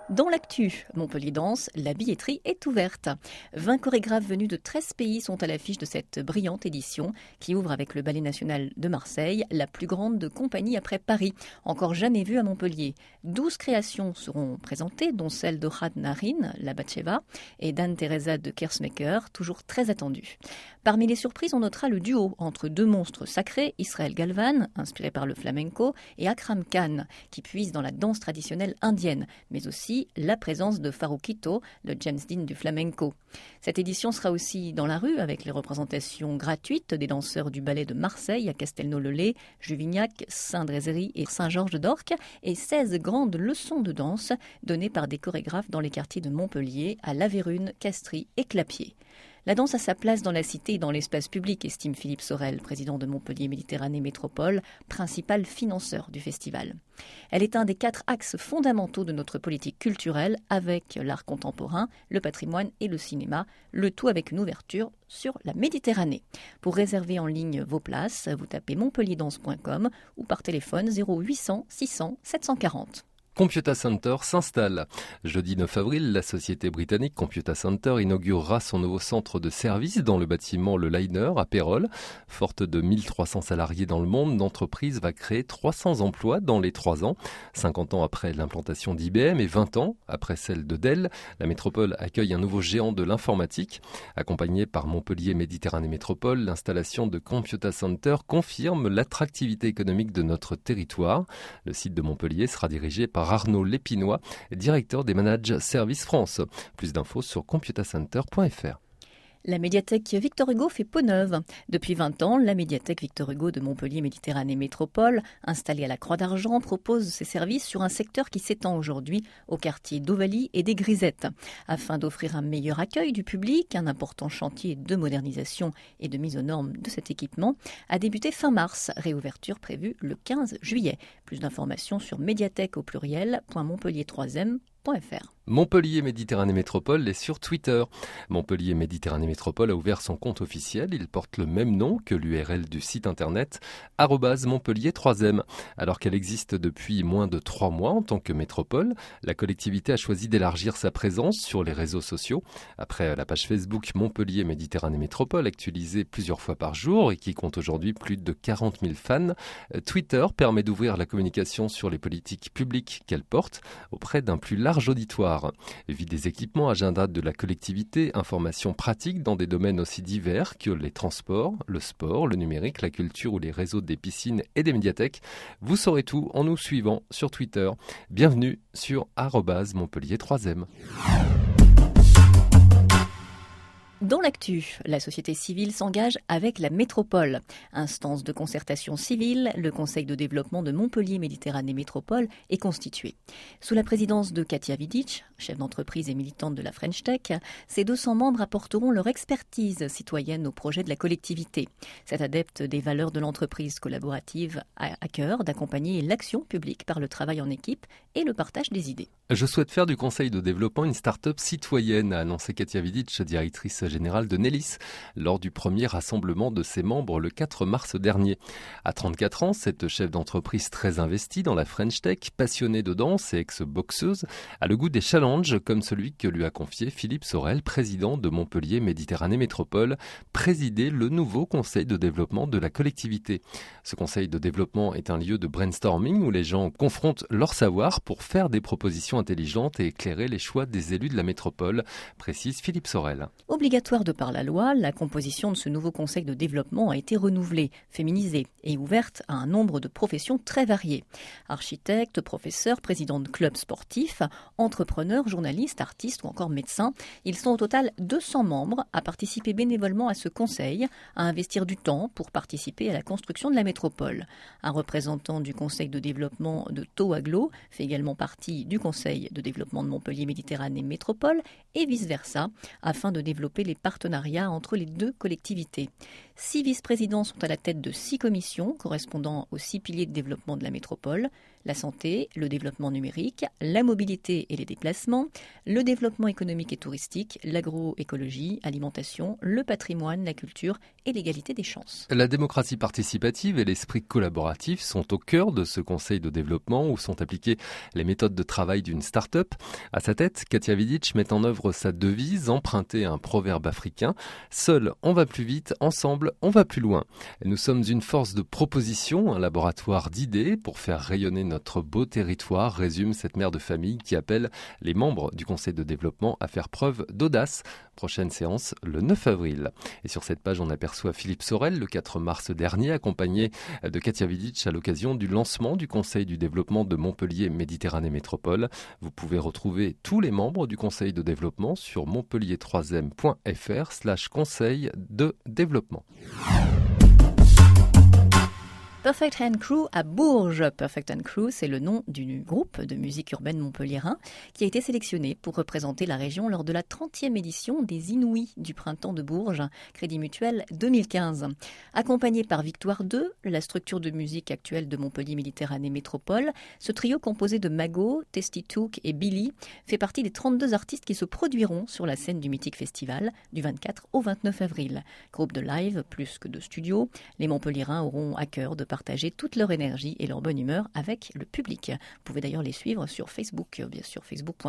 Dans l'actu, Montpellier Danse, la billetterie est ouverte. 20 chorégraphes venus de 13 pays sont à l'affiche de cette brillante édition qui ouvre avec le Ballet National de Marseille, la plus grande compagnie après Paris, encore jamais vue à Montpellier. 12 créations seront présentées, dont celle de Ohad Naharin, la Batcheva, et d'Anne-Theresa de Kersmaker, toujours très attendue. Parmi les surprises, on notera le duo entre deux monstres sacrés, Israël Galvan, inspiré par le flamenco, et Akram Khan, qui puise dans la danse traditionnelle indienne, mais aussi la présence de Farruquito, le James Dean du flamenco. Cette édition sera aussi dans la rue avec les représentations gratuites des danseurs du ballet de Marseille à Castelnau-le-Lay, Juvignac, Saint-Drézery et Saint-Georges-d'Orc et 16 grandes leçons de danse données par des chorégraphes dans les quartiers de Montpellier, à La Vérune, Castries et Clapiers. La danse a sa place dans la cité et dans l'espace public, estime Philippe Sorel, président de Montpellier Méditerranée Métropole, principal financeur du festival. Elle est un des 4 axes fondamentaux de notre politique culturelle avec l'art contemporain, le patrimoine et le cinéma, le tout avec une ouverture sur la Méditerranée. Pour réserver en ligne vos places, vous tapez montpellierdance.com ou par téléphone 0800 600 740. Computa Center s'installe. Jeudi 9 avril, la société britannique Computa Center inaugurera son nouveau centre de service dans le bâtiment Le Liner à Pérols. Forte de 1300 salariés dans le monde, l'entreprise va créer 300 emplois dans les 3 ans. 50 ans après l'implantation d'IBM et 20 ans après celle de Dell, la métropole accueille un nouveau géant de l'informatique. Accompagné par Montpellier Méditerranée Métropole, l'installation de Computa Center confirme l'attractivité économique de notre territoire. Le site de Montpellier sera dirigé par Arnaud Lépinois, directeur des Managed Services France. Plus d'infos sur computacenter.fr. La médiathèque Victor Hugo fait peau neuve. Depuis 20 ans, la médiathèque Victor Hugo de Montpellier Méditerranée Métropole, installée à la Croix d'Argent, propose ses services sur un secteur qui s'étend aujourd'hui au quartier d'Ovalie et des Grisettes. Afin d'offrir un meilleur accueil du public, un important chantier de modernisation et de mise aux normes de cet équipement a débuté fin mars, réouverture prévue le 15 juillet. Plus d'informations sur médiathèque au pluriel.montpellier3m.fr. Montpellier Méditerranée Métropole est sur Twitter. Montpellier Méditerranée Métropole a ouvert son compte officiel. Il porte le même nom que l'URL du site internet @Montpellier3m. Alors qu'elle existe depuis moins de 3 mois en tant que métropole, la collectivité a choisi d'élargir sa présence sur les réseaux sociaux. Après la page Facebook Montpellier Méditerranée Métropole, actualisée plusieurs fois par jour et qui compte aujourd'hui plus de 40 000 fans, Twitter permet d'ouvrir la communication sur les politiques publiques qu'elle porte auprès d'un plus large auditoire. Vie des équipements, agenda de la collectivité, informations pratiques dans des domaines aussi divers que les transports, le sport, le numérique, la culture ou les réseaux des piscines et des médiathèques. Vous saurez tout en nous suivant sur Twitter. Bienvenue sur @Montpellier3m. Dans l'actu, la société civile s'engage avec la métropole. Instance de concertation civile, le Conseil de développement de Montpellier Méditerranée Métropole est constitué. Sous la présidence de Katia Vidic, chef d'entreprise et militante de la French Tech, ces 200 membres apporteront leur expertise citoyenne au projet de la collectivité. Cet adepte des valeurs de l'entreprise collaborative a à cœur d'accompagner l'action publique par le travail en équipe et le partage des idées. Je souhaite faire du Conseil de développement une start-up citoyenne, a annoncé Katia Vidic, directrice générale de Nelis, lors du premier rassemblement de ses membres le 4 mars dernier. À 34 ans, cette chef d'entreprise très investie dans la French Tech, passionnée de danse et ex-boxeuse, a le goût des challenges comme celui que lui a confié Philippe Sorel, président de Montpellier Méditerranée Métropole, présider le nouveau Conseil de développement de la collectivité. Ce Conseil de développement est un lieu de brainstorming où les gens confrontent leur savoir pour faire des propositions intelligentes et éclairer les choix des élus de la métropole, précise Philippe Sorel. Obligatoire de par la loi, la composition de ce nouveau conseil de développement a été renouvelée, féminisée et ouverte à un nombre de professions très variées. Architectes, professeurs, présidents de clubs sportifs, entrepreneurs, journalistes, artistes ou encore médecins. Ils sont au total 200 membres à participer bénévolement à ce conseil, à investir du temps pour participer à la construction de la métropole. Un représentant du conseil de développement de Toaglo fait également partie du conseil de développement de Montpellier Méditerranée Métropole et vice-versa, afin de développer les partenariats entre les deux collectivités. 6 vice-présidents sont à la tête de 6 commissions correspondant aux 6 piliers de développement de la métropole: la santé, le développement numérique, la mobilité et les déplacements, le développement économique et touristique, l'agroécologie, alimentation, le patrimoine, la culture et l'égalité des chances. La démocratie participative et l'esprit collaboratif sont au cœur de ce conseil de développement où sont appliquées les méthodes de travail d'une start-up. À sa tête, Katia Vidic met en œuvre sa devise empruntée à un proverbe africain: seul on va plus vite, ensemble on va plus loin. Nous sommes une force de proposition, un laboratoire d'idées pour faire rayonner notre beau territoire, résume cette mère de famille qui appelle les membres du conseil de développement à faire preuve d'audace. Prochaine séance le 9 avril. Et sur cette page, on aperçoit Philippe Sorel le 4 mars dernier, accompagné de Katia Vidic à l'occasion du lancement du conseil du développement de Montpellier Méditerranée Métropole. Vous pouvez retrouver tous les membres du conseil de développement sur montpellier3m.fr/conseil de développement. Perfect Hand Crew à Bourges. Perfect Hand Crew, c'est le nom du groupe de musique urbaine montpelliérain qui a été sélectionné pour représenter la région lors de la 30e édition des Inouïs du printemps de Bourges, Crédit Mutuel 2015. Accompagné par Victoire 2, la structure de musique actuelle de Montpellier Méditerranée Métropole, ce trio composé de Mago, Testy Took et Billy fait partie des 32 artistes qui se produiront sur la scène du mythique festival du 24 au 29 avril. Groupe de live plus que de studio, les Montpelliérains auront à cœur de partager toute leur énergie et leur bonne humeur avec le public. Vous pouvez d'ailleurs les suivre sur Facebook, bien sûr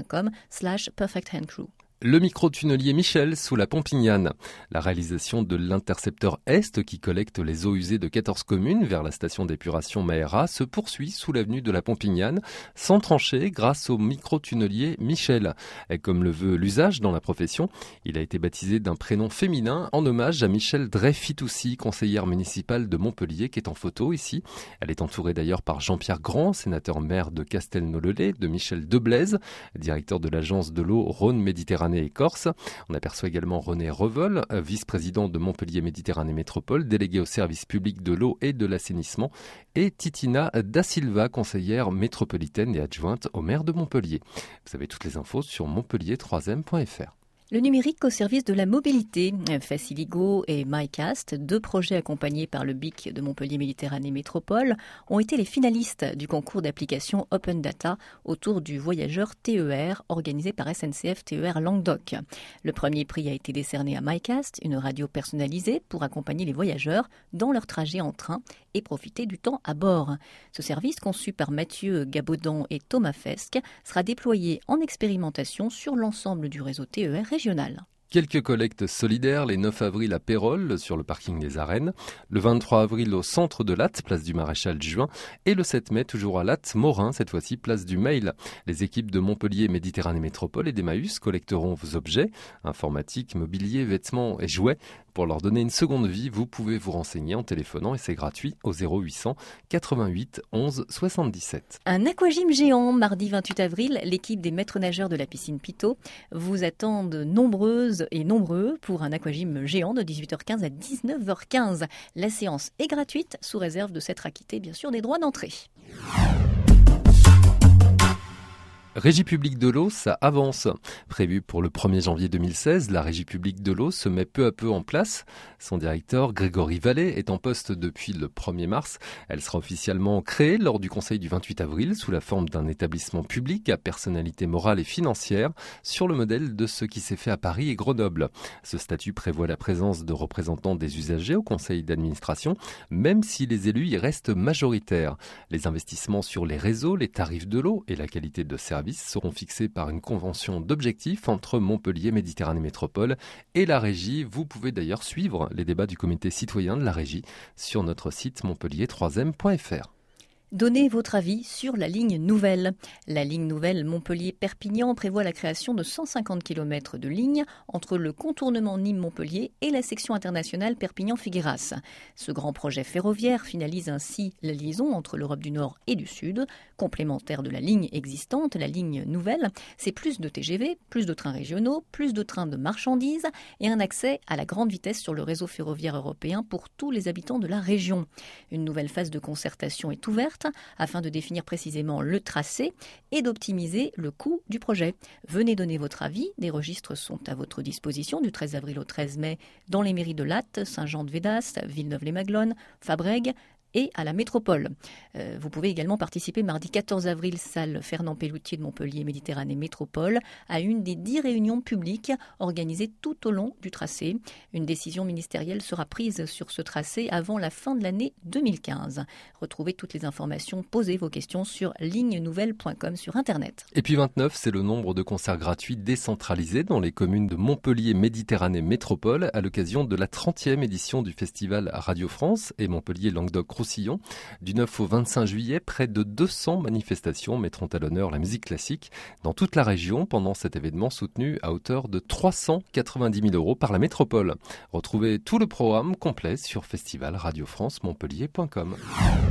facebook.com/perfecthandcrew. Le micro-tunnelier Michel sous la Pompignane. La réalisation de l'intercepteur Est qui collecte les eaux usées de 14 communes vers la station d'épuration Maera se poursuit sous l'avenue de la Pompignane, sans trancher grâce au micro-tunnelier Michel. Et comme le veut l'usage dans la profession, il a été baptisé d'un prénom féminin en hommage à Michel Drey-Fitoussi, conseillère municipale de Montpellier, qui est en photo ici. Elle est entourée d'ailleurs par Jean-Pierre Grand, sénateur maire de Castelnau-le-Lay, de Michel Deblaise, directeur de l'agence de l'eau Rhône-Méditerranée et Corse. On aperçoit également René Revol, vice-président de Montpellier Méditerranée Métropole, délégué au service public de l'eau et de l'assainissement, et Titina Da Silva, conseillère métropolitaine et adjointe au maire de Montpellier. Vous avez toutes les infos sur montpellier3m.fr. Le numérique au service de la mobilité. Faciligo et MyCast, 2 projets accompagnés par le BIC de Montpellier Méditerranée Métropole, ont été les finalistes du concours d'application Open Data autour du voyageur TER organisé par SNCF TER Languedoc. Le premier prix a été décerné à MyCast, une radio personnalisée pour accompagner les voyageurs dans leur trajet en train et profiter du temps à bord. Ce service, conçu par Mathieu Gabaudan et Thomas Fesque, sera déployé en expérimentation sur l'ensemble du réseau TER régional. Quelques collectes solidaires, les 9 avril à Pérols, sur le parking des Arènes, le 23 avril au centre de Latte, place du Maréchal Juin, et le 7 mai, toujours à Latte, Morin, cette fois-ci place du Mail. Les équipes de Montpellier Méditerranée Métropole et d'Emmaüs collecteront vos objets, informatiques, mobilier, vêtements et jouets. Pour leur donner une seconde vie, vous pouvez vous renseigner en téléphonant et c'est gratuit au 0800 88 11 77. Un aquagym géant, mardi 28 avril, l'équipe des maîtres nageurs de la piscine Pitot vous attendent nombreuses et nombreux pour un aquagym géant de 18h15 à 19h15. La séance est gratuite sous réserve de s'être acquitté bien sûr des droits d'entrée. Régie publique de l'eau, ça avance. Prévu pour le 1er janvier 2016, la Régie publique de l'eau se met peu à peu en place. Son directeur, Grégory Vallée, est en poste depuis le 1er mars. Elle sera officiellement créée lors du conseil du 28 avril sous la forme d'un établissement public à personnalité morale et financière sur le modèle de ce qui s'est fait à Paris et Grenoble. Ce statut prévoit la présence de représentants des usagers au conseil d'administration, même si les élus y restent majoritaires. Les investissements sur les réseaux, les tarifs de l'eau et la qualité de service seront fixés par une convention d'objectifs entre Montpellier Méditerranée Métropole et la régie. Vous pouvez d'ailleurs suivre les débats du comité citoyen de la régie sur notre site montpellier3m.fr. Donnez votre avis sur la ligne nouvelle. La ligne nouvelle Montpellier-Perpignan prévoit la création de 150 km de ligne entre le contournement Nîmes-Montpellier et la section internationale Perpignan-Figueras. Ce grand projet ferroviaire finalise ainsi la liaison entre l'Europe du Nord et du Sud. Complémentaire de la ligne existante, la ligne nouvelle, c'est plus de TGV, plus de trains régionaux, plus de trains de marchandises et un accès à la grande vitesse sur le réseau ferroviaire européen pour tous les habitants de la région. Une nouvelle phase de concertation est ouverte ouverte afin de définir précisément le tracé et d'optimiser le coût du projet. Venez donner votre avis. Des registres sont à votre disposition du 13 avril au 13 mai dans les mairies de Latte, Saint-Jean-de-Védas, Villeneuve-les-Maglones, Fabrègues et à la métropole. Vous pouvez également participer mardi 14 avril, salle Fernand Pelloutier de Montpellier Méditerranée Métropole, à une des 10 réunions publiques organisées tout au long du tracé. Une décision ministérielle sera prise sur ce tracé avant la fin de l'année 2015. Retrouvez toutes les informations, posez vos questions sur lignenouvelle.com sur Internet. Et puis 29, c'est le nombre de concerts gratuits décentralisés dans les communes de Montpellier Méditerranée Métropole à l'occasion de la 30e édition du festival Radio France et Montpellier Languedoc-Roussillon. Du 9 au 25 juillet, près de 200 manifestations mettront à l'honneur la musique classique dans toute la région pendant cet événement soutenu à hauteur de 390 000 € par la métropole. Retrouvez tout le programme complet sur festivalradiofrancemontpellier.com.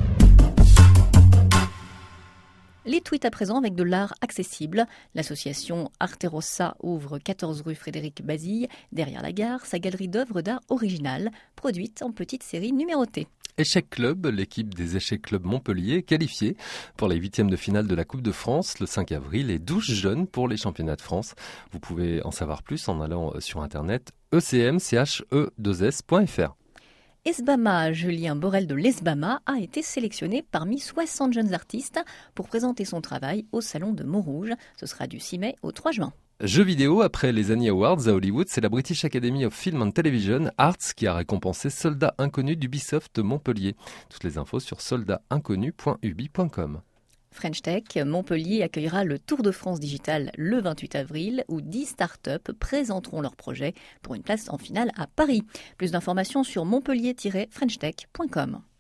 Les tweets à présent avec de l'art accessible. L'association Arterossa ouvre 14 rue Frédéric Bazille, derrière la gare, sa galerie d'œuvres d'art originales, produite en petite série numérotée. Échec Club, l'équipe des Échecs Club Montpellier est qualifiée pour les 8e de finale de la Coupe de France le 5 avril et 12 jeunes pour les championnats de France. Vous pouvez en savoir plus en allant sur internet ecmche2s.fr. Esbama, Julien Borel de l'Esbama, a été sélectionné parmi 60 jeunes artistes pour présenter son travail au Salon de Montrouge. Ce sera du 6 mai au 3 juin. Jeux vidéo, après les Annie Awards à Hollywood, c'est la British Academy of Film and Television Arts qui a récompensé Soldat Inconnu d'Ubisoft de Montpellier. Toutes les infos sur soldatinconu.ubi.com. French Tech, Montpellier accueillera le Tour de France Digital le 28 avril où 10 startups présenteront leurs projets pour une place en finale à Paris. Plus d'informations sur montpellier-frenchtech.com.